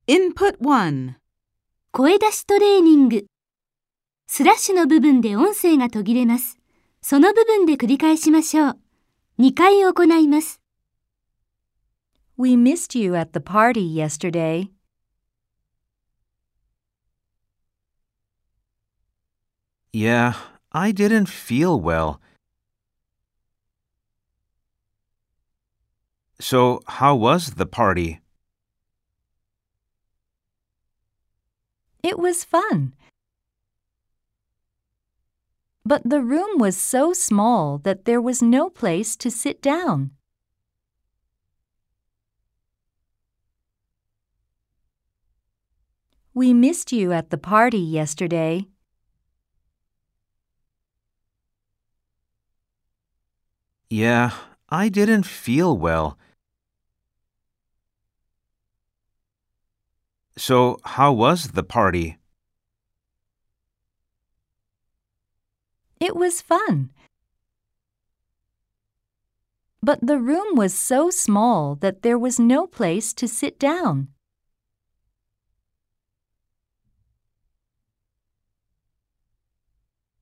Input 1. 声出しトレーニング。スラッシュの部分で音声が途切れます。その部分で繰り返しましょう。2回行います。 We missed you at the party yesterday. Yeah, I didn't feel well. So, how was the party? It was fun. But the room was so small that there was no place to sit down. We missed you at the party yesterday. Yeah, I didn't feel well. So, how was the party? It was fun. But the room was so small that there was no place to sit down.